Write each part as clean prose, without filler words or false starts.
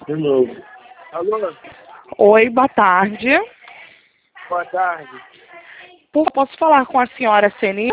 De novo. Alô? Oi, boa tarde. Boa tarde. Posso falar com a senhora Seni?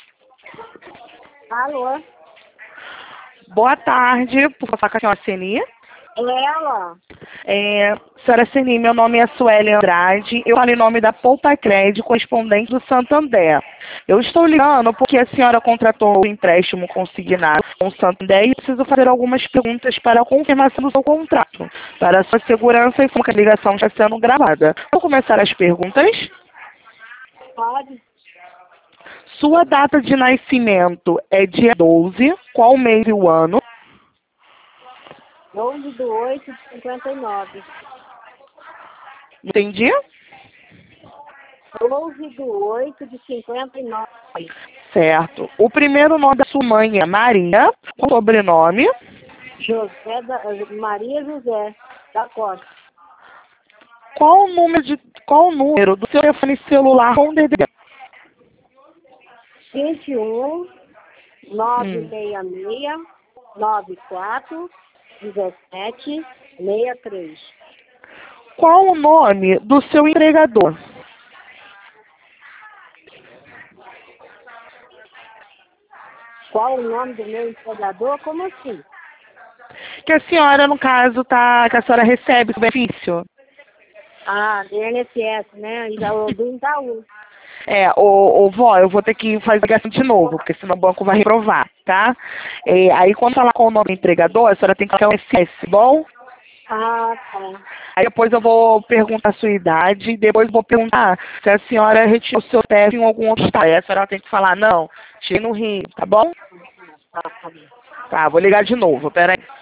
Alô? Boa tarde. Por falar com a senhora Seni? Ela? Senhora Seni, meu nome é Sueli Andrade. Eu falo em nome da Poupa Crédito, correspondente do Santander. Eu estou ligando porque a senhora contratou o empréstimo consignado com o Santander e preciso fazer algumas perguntas para a confirmação do seu contrato. Para a sua segurança e como que a ligação está sendo gravada. Vou começar as perguntas. Pode? Sua data de nascimento é dia 12. Qual mês e o ano? 11/8/59. Entendi? 11/8/59. Certo. O primeiro nome da sua mãe é Maria. O sobrenome? Maria José da Costa. Qual o número do seu telefone celular com DDD? 21 966 94 17 63. Qual o nome do seu empregador? Qual o nome do meu empregador? Como assim? Que a senhora, no caso, que a senhora recebe o benefício. Ah, do INSS, né? E do Itaú. Vó, eu vou ter que fazer a ligação de novo, porque senão o banco vai reprovar, tá? Aí, quando falar com o nome do empregador, a senhora tem que colocar o SS, bom? Ah, tá. Aí depois eu vou perguntar a sua idade, depois vou perguntar se a senhora retirou o seu CPF em algum outro estado. Aí a senhora tem que falar, não, tirei no Rio, tá bom? Tá, tá bom. Tá, vou ligar de novo, peraí.